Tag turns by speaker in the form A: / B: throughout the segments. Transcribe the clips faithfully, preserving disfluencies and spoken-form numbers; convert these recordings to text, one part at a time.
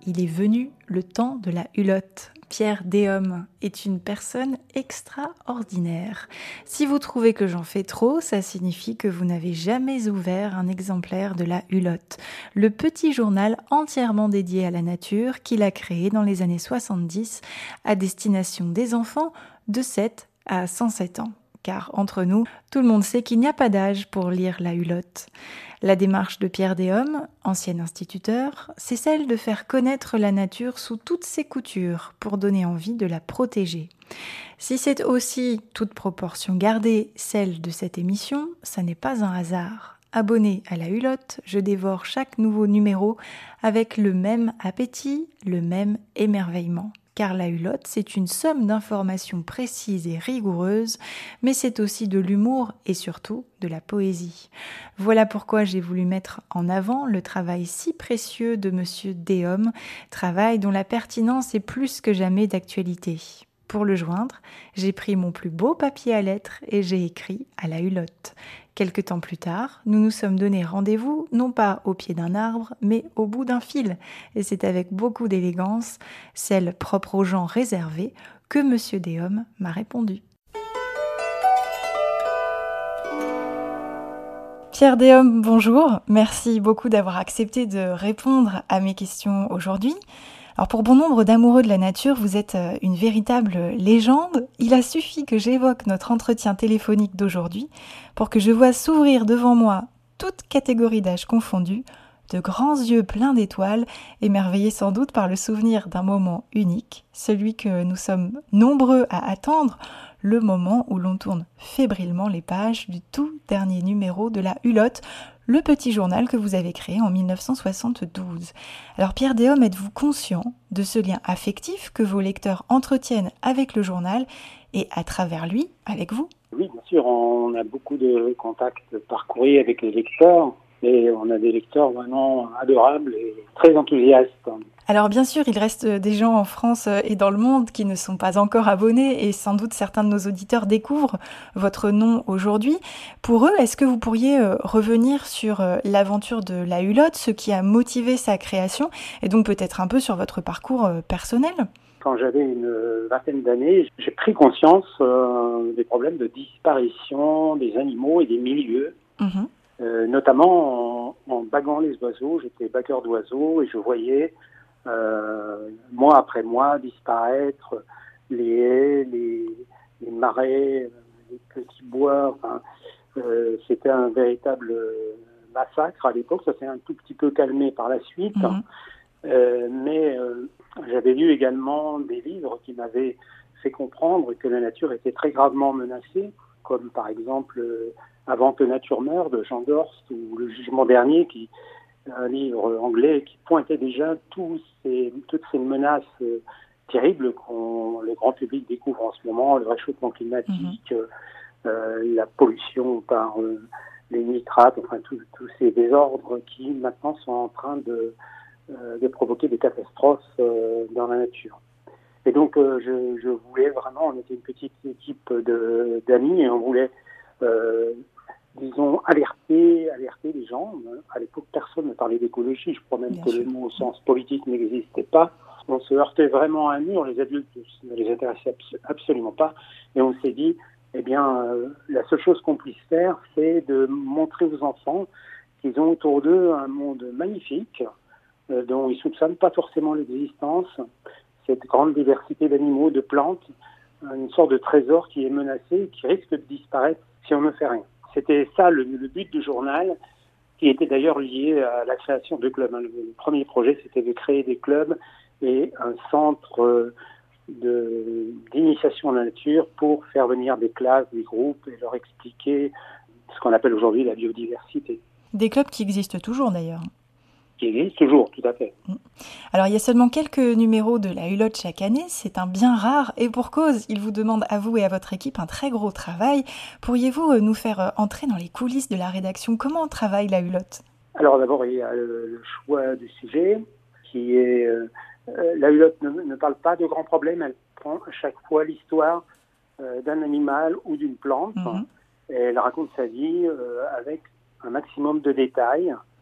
A: il est venu le temps de la hulotte. Pierre Déhomme est une personne extraordinaire. Si vous trouvez que j'en fais trop, ça signifie que vous n'avez jamais ouvert un exemplaire de la hulotte, le petit journal entièrement dédié à la nature qu'il a créé dans les années soixante-dix à destination des enfants de sept à cent sept ans. Car entre nous, tout le monde sait qu'il n'y a pas d'âge pour lire la hulotte. La démarche de Pierre Déhomme, ancien instituteur, c'est celle de faire connaître la nature sous toutes ses coutures pour donner envie de la protéger. Si c'est aussi, toute proportion gardée, celle de cette émission, ça n'est pas un hasard. Abonné à la hulotte, je dévore chaque nouveau numéro avec le même appétit, le même émerveillement. Car la hulotte, c'est une somme d'informations précises et rigoureuses, mais c'est aussi de l'humour et surtout de la poésie. Voilà pourquoi j'ai voulu mettre en avant le travail si précieux de Monsieur Déhomme, travail dont la pertinence est plus que jamais d'actualité. Pour le joindre, j'ai pris mon plus beau papier à lettres et j'ai écrit à la hulotte. Quelque temps plus tard, nous nous sommes donné rendez-vous, non pas au pied d'un arbre, mais au bout d'un fil. Et c'est avec beaucoup d'élégance, celle propre aux gens réservés, que Monsieur Déhomme m'a répondu. Pierre Déhomme, bonjour. Merci beaucoup d'avoir accepté de répondre à mes questions aujourd'hui. Alors pour bon nombre d'amoureux de la nature, vous êtes une véritable légende. Il a suffi que j'évoque notre entretien téléphonique d'aujourd'hui pour que je vois s'ouvrir devant moi, toute catégorie d'âge confondue, de grands yeux pleins d'étoiles, émerveillés sans doute par le souvenir d'un moment unique, celui que nous sommes nombreux à attendre, le moment où l'on tourne fébrilement les pages du tout dernier numéro de la hulotte, le petit journal que vous avez créé en dix-neuf cent soixante-douze. Alors Pierre Déhomme, êtes-vous conscient de ce lien affectif que vos lecteurs entretiennent avec le journal et à travers lui, avec vous ?
B: Oui, bien sûr, on a beaucoup de contacts par courrier avec les lecteurs et on a des lecteurs vraiment adorables et très enthousiastes.
A: Alors bien sûr, il reste des gens en France et dans le monde qui ne sont pas encore abonnés et sans doute certains de nos auditeurs découvrent votre nom aujourd'hui. Pour eux, est-ce que vous pourriez revenir sur l'aventure de la hulotte, ce qui a motivé sa création et donc peut-être un peu sur votre parcours personnel ?
B: Quand j'avais une vingtaine d'années, j'ai pris conscience euh, des problèmes de disparition des animaux et des milieux. Mmh. Euh, notamment en, en baguant les oiseaux. J'étais bagueur d'oiseaux et je voyais euh, mois après mois disparaître les haies, les, les marais, les petits bois. Enfin, euh, c'était un véritable massacre à l'époque. Ça s'est un tout petit peu calmé par la suite. Mmh. Euh, mais euh, j'avais lu également des livres qui m'avaient fait comprendre que la nature était très gravement menacée, comme par exemple euh, Avant que nature meure de Jean Dorst ou Le Jugement dernier, qui un livre anglais qui pointait déjà tous ces, toutes ces menaces euh, terribles qu'on le grand public découvre en ce moment, le réchauffement climatique, mmh. euh, la pollution par euh, les nitrates, enfin tous ces désordres qui maintenant sont en train de, euh, de provoquer des catastrophes euh, dans la nature. Et donc euh, je, je voulais vraiment, on était une petite équipe de, d'amis et on voulait euh, disons, alerter, alerter les gens. À l'époque, personne ne parlait d'écologie. Je crois même Bien que sûr. Le mot au sens politique n'existait pas. On se heurtait vraiment à un mur. Les adultes ne les intéressaient absolument pas. Et on s'est dit, eh bien, euh, la seule chose qu'on puisse faire, c'est de montrer aux enfants qu'ils ont autour d'eux un monde magnifique, euh, dont ils ne soupçonnent pas forcément l'existence, cette grande diversité d'animaux, de plantes, une sorte de trésor qui est menacé et qui risque de disparaître si on ne fait rien. C'était ça le, le but du journal, qui était d'ailleurs lié à la création de clubs. Le, le premier projet, c'était de créer des clubs et un centre de, d'initiation à la nature pour faire venir des classes, des groupes et leur expliquer ce qu'on appelle aujourd'hui la biodiversité.
A: Des clubs qui existent toujours d'ailleurs.
B: Qui existe toujours, tout à fait.
A: Alors, il y a seulement quelques numéros de la hulotte chaque année, c'est un bien rare, et pour cause, il vous demande à vous et à votre équipe un très gros travail. Pourriez-vous nous faire entrer dans les coulisses de la rédaction ? Comment travaille la hulotte ?
B: Alors d'abord, il y a le choix du sujet, qui est... Euh, la hulotte ne, ne parle pas de grands problèmes, elle prend à chaque fois l'histoire euh, d'un animal ou d'une plante, mmh. et elle raconte sa vie euh, avec un maximum de détails.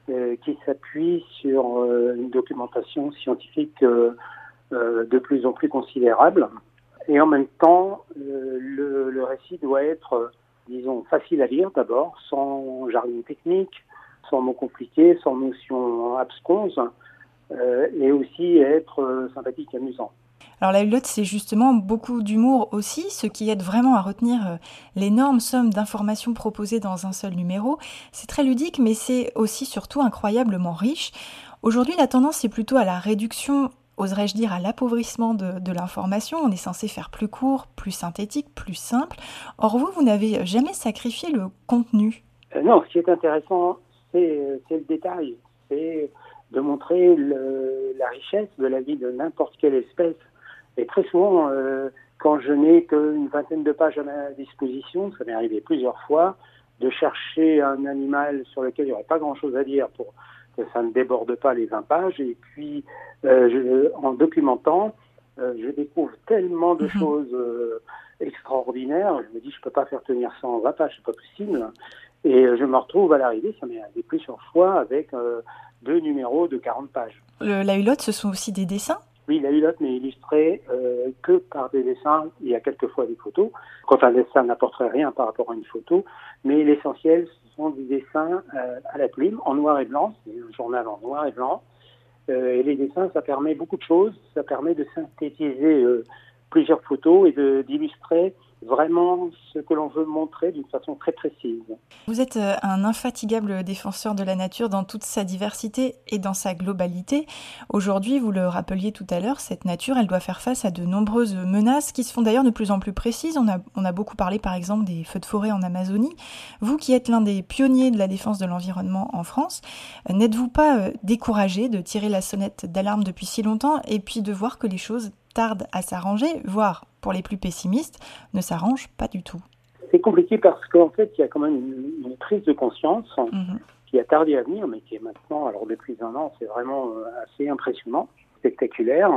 B: euh, qui s'appuie sur euh, une documentation scientifique euh, euh, de plus en plus considérable. Et en même temps, euh, le, le récit doit être, euh, disons, facile à lire d'abord, sans jargon technique, sans mots compliqués, sans notions absconses, euh, et aussi être euh, sympathique et amusant.
A: Alors la Hulotte, c'est justement beaucoup d'humour aussi, ce qui aide vraiment à retenir l'énorme somme d'informations proposées dans un seul numéro. C'est très ludique, mais c'est aussi surtout incroyablement riche. Aujourd'hui, la tendance est plutôt à la réduction, oserais-je dire, à l'appauvrissement de, de l'information. On est censé faire plus court, plus synthétique, plus simple. Or vous, vous n'avez jamais sacrifié le contenu.
B: Euh, non, ce qui est intéressant, c'est, c'est le détail. C'est de montrer le, la richesse de la vie de n'importe quelle espèce. Et très souvent, euh, quand je n'ai qu'une vingtaine de pages à ma disposition, ça m'est arrivé plusieurs fois, de chercher un animal sur lequel il n'y aurait pas grand-chose à dire pour que ça ne déborde pas les vingt pages. Et puis, euh, je, en documentant, euh, je découvre tellement de mmh. choses euh, extraordinaires. Je me dis, je ne peux pas faire tenir ça en vingt pages, c'est pas possible. Et je me retrouve à l'arrivée, ça m'est arrivé plusieurs fois, avec euh, deux numéros de quarante pages.
A: Le, la Hulotte, ce sont aussi des dessins ?
B: Oui, la Hulotte n'est illustrée euh, que par des dessins. Il y a quelquefois des photos. Quand un dessin n'apporterait rien par rapport à une photo, mais l'essentiel, ce sont des dessins euh, à la plume, en noir et blanc. C'est un journal en noir et blanc. Euh, et les dessins, ça permet beaucoup de choses. Ça permet de synthétiser euh, plusieurs photos et de, d'illustrer vraiment ce que l'on veut montrer d'une façon très précise.
A: Vous êtes un infatigable défenseur de la nature dans toute sa diversité et dans sa globalité. Aujourd'hui, vous le rappeliez tout à l'heure, cette nature, elle doit faire face à de nombreuses menaces qui se font d'ailleurs de plus en plus précises. On a, on a beaucoup parlé par exemple des feux de forêt en Amazonie. Vous qui êtes l'un des pionniers de la défense de l'environnement en France, n'êtes-vous pas découragé de tirer la sonnette d'alarme depuis si longtemps et puis de voir que les choses tardent à s'arranger, voire, pour les plus pessimistes, ne s'arrangent pas du tout?
B: C'est compliqué parce qu'en fait, il y a quand même une, une prise de conscience mmh. qui a tardé à venir, mais qui est maintenant, alors depuis un an, c'est vraiment assez impressionnant, spectaculaire.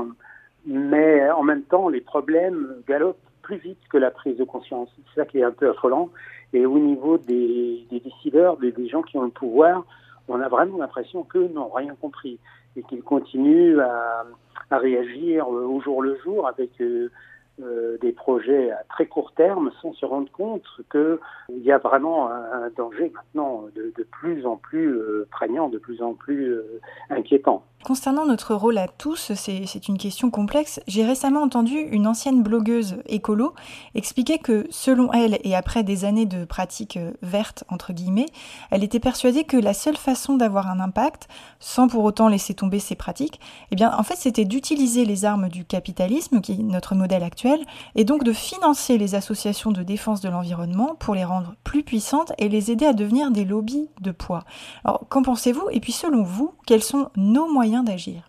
B: Mais en même temps, les problèmes galopent plus vite que la prise de conscience. C'est ça qui est un peu affolant. Et au niveau des, des décideurs, des, des gens qui ont le pouvoir, on a vraiment l'impression qu'eux n'ont rien compris et qu'ils continuent à, à réagir au jour le jour avec euh, euh, des projets à très court terme sans se rendre compte qu'il y a vraiment un, un danger maintenant de, de plus en plus euh, prégnant, de plus en plus euh, inquiétant.
A: Concernant notre rôle à tous, c'est, c'est une question complexe. J'ai récemment entendu une ancienne blogueuse écolo expliquer que, selon elle, et après des années de pratiques vertes, entre guillemets, elle était persuadée que la seule façon d'avoir un impact, sans pour autant laisser tomber ses pratiques, eh bien, en fait, c'était d'utiliser les armes du capitalisme, qui est notre modèle actuel, et donc de financer les associations de défense de l'environnement pour les rendre plus puissantes et les aider à devenir des lobbies de poids. Alors, qu'en pensez-vous ? Et puis, selon vous, quels sont nos moyens d'agir?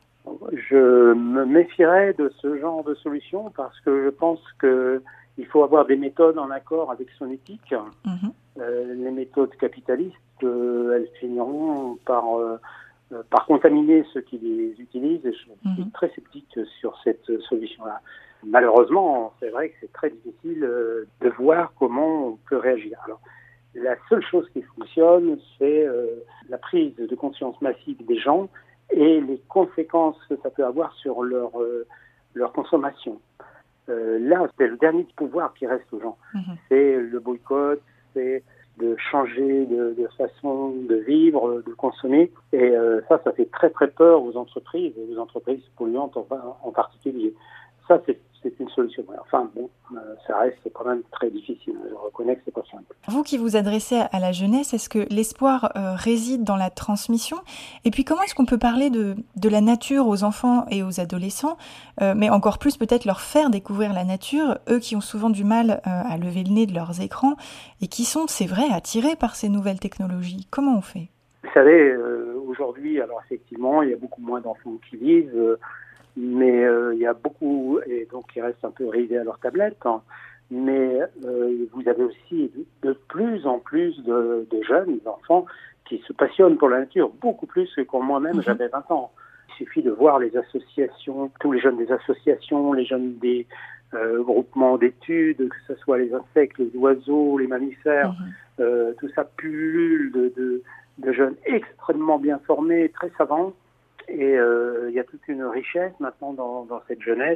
B: Je me méfierais de ce genre de solution parce que je pense qu'il faut avoir des méthodes en accord avec son éthique. Mmh. Euh, les méthodes capitalistes, euh, elles finiront par, euh, par contaminer ceux qui les utilisent et je suis mmh. très sceptique sur cette solution-là. Malheureusement, c'est vrai que c'est très difficile de voir comment on peut réagir. Alors, la seule chose qui fonctionne, c'est euh, la prise de conscience massive des gens et les conséquences que ça peut avoir sur leur, euh, leur consommation. Euh, là, c'est le dernier pouvoir qui reste aux gens. Mmh. C'est le boycott, c'est de changer de, de façon de vivre, de consommer. Et euh, ça, ça fait très très peur aux entreprises, aux entreprises polluantes en, en particulier. Ça, c'est, c'est une solution. Enfin, bon, euh, ça reste quand même très difficile. Je reconnais que c'est pas simple.
A: Vous qui vous adressez à la jeunesse, est-ce que l'espoir euh, réside dans la transmission? Et puis, comment est-ce qu'on peut parler de, de la nature aux enfants et aux adolescents, euh, mais encore plus peut-être leur faire découvrir la nature, eux qui ont souvent du mal euh, à lever le nez de leurs écrans et qui sont, c'est vrai, attirés par ces nouvelles technologies? Comment on fait?
B: Vous savez, euh, aujourd'hui, alors effectivement, il y a beaucoup moins d'enfants qui lisent, euh, mais euh, il y a beaucoup, et donc ils restent un peu rivés à leur tablette, hein, mais euh, vous avez aussi de, de plus en plus de, de jeunes, d'enfants, qui se passionnent pour la nature, beaucoup plus que quand moi-même mmh. j'avais vingt ans. Il suffit de voir les associations, tous les jeunes des associations, les jeunes des euh, groupements d'études, que ce soit les insectes, les oiseaux, les mammifères, mmh. euh, tout ça pullule de, de, de jeunes extrêmement bien formés, très savants. Et euh, il y a toute une richesse maintenant dans, dans cette jeunesse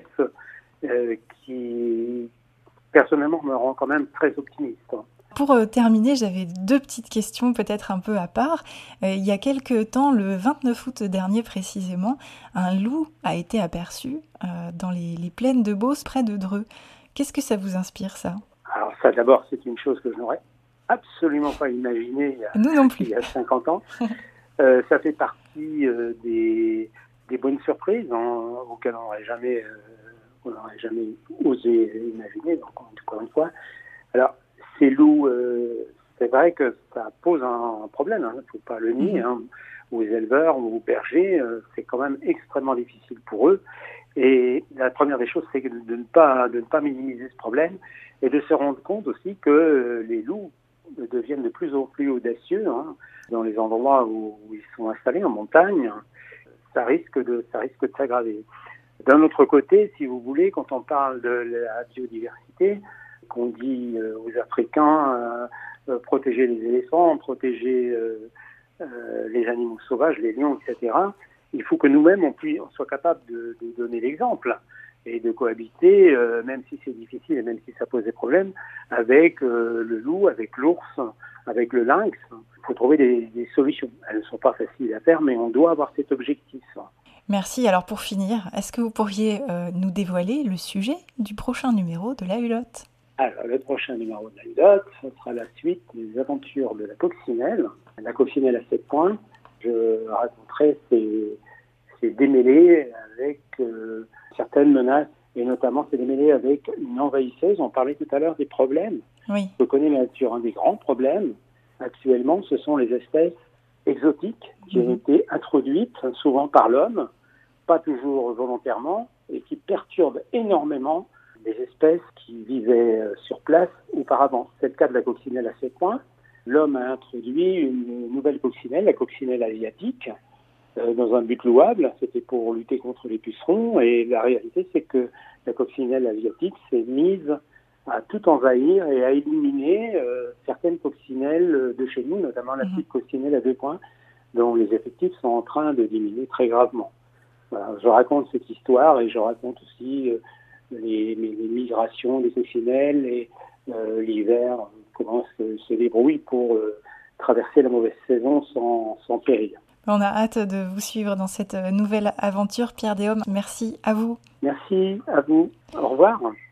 B: euh, qui, personnellement, me rend quand même très optimiste.
A: Pour euh, terminer, j'avais deux petites questions peut-être un peu à part. Euh, il y a quelques temps, le vingt-neuf août dernier précisément, un loup a été aperçu euh, dans les, les plaines de Beauce près de Dreux. Qu'est-ce que ça vous inspire, ça ?
B: Alors ça, d'abord, c'est une chose que je n'aurais absolument pas imaginée il y a,
A: Nous non plus.
B: il y a cinquante ans. euh, ça fait partie euh, des, des bonnes surprises hein, auxquelles on n'aurait jamais, euh, on n'aurait jamais osé imaginer, donc encore une fois. Alors, ces loups, euh, c'est vrai que ça pose un problème, il hein, ne faut pas le nier. Hein, aux éleveurs ou aux bergers, euh, c'est quand même extrêmement difficile pour eux. Et la première des choses, c'est de ne pas, de ne pas minimiser ce problème et de se rendre compte aussi que euh, les loups deviennent de plus en plus audacieux hein, dans les endroits où, où ils sont installés, en montagne. Ça risque de, ça risque de s'aggraver. D'un autre côté, si vous voulez, quand on parle de la biodiversité, qu'on dit euh, aux Africains euh, euh, protéger les éléphants, protéger euh, euh, les animaux sauvages, les lions, et cetera, il faut que nous-mêmes, on, puisse, on soit capable de, de donner l'exemple et de cohabiter, euh, même si c'est difficile et même si ça pose des problèmes, avec euh, le loup, avec l'ours, avec le lynx. Il faut trouver des, des solutions. Elles ne sont pas faciles à faire, mais on doit avoir cet objectif.
A: Merci. Alors pour finir, est-ce que vous pourriez euh, nous dévoiler le sujet du prochain numéro de La Hulotte ?
B: Alors, le prochain numéro de La Hulotte, ce sera la suite des aventures de la coccinelle. La coccinelle à sept points. Je raconterai ces, ces démêlés avec euh, certaines menaces, et notamment ces démêlés avec une envahisseuse. On parlait tout à l'heure des problèmes.
A: Oui.
B: Je connais la nature. Un des grands problèmes, actuellement, ce sont les espèces exotiques qui mmh. ont été introduites, souvent par l'homme, pas toujours volontairement, et qui perturbent énormément des espèces qui vivaient sur place auparavant. C'est le cas de la coccinelle à sept points. L'homme a introduit une nouvelle coccinelle, la coccinelle asiatique, euh, dans un but louable. C'était pour lutter contre les pucerons. Et la réalité, c'est que la coccinelle asiatique s'est mise à tout envahir et à éliminer euh, certaines coccinelles de chez nous, notamment la mmh. petite coccinelle à deux points, dont les effectifs sont en train de diminuer très gravement. Voilà, je raconte cette histoire et je raconte aussi euh, les, les, les migrations des coccinelles et euh, l'hiver, comment se, se débrouille pour euh, traverser la mauvaise saison sans, sans péril.
A: On a hâte de vous suivre dans cette nouvelle aventure. Pierre Déhomme, merci à vous.
B: Merci à vous. Au revoir.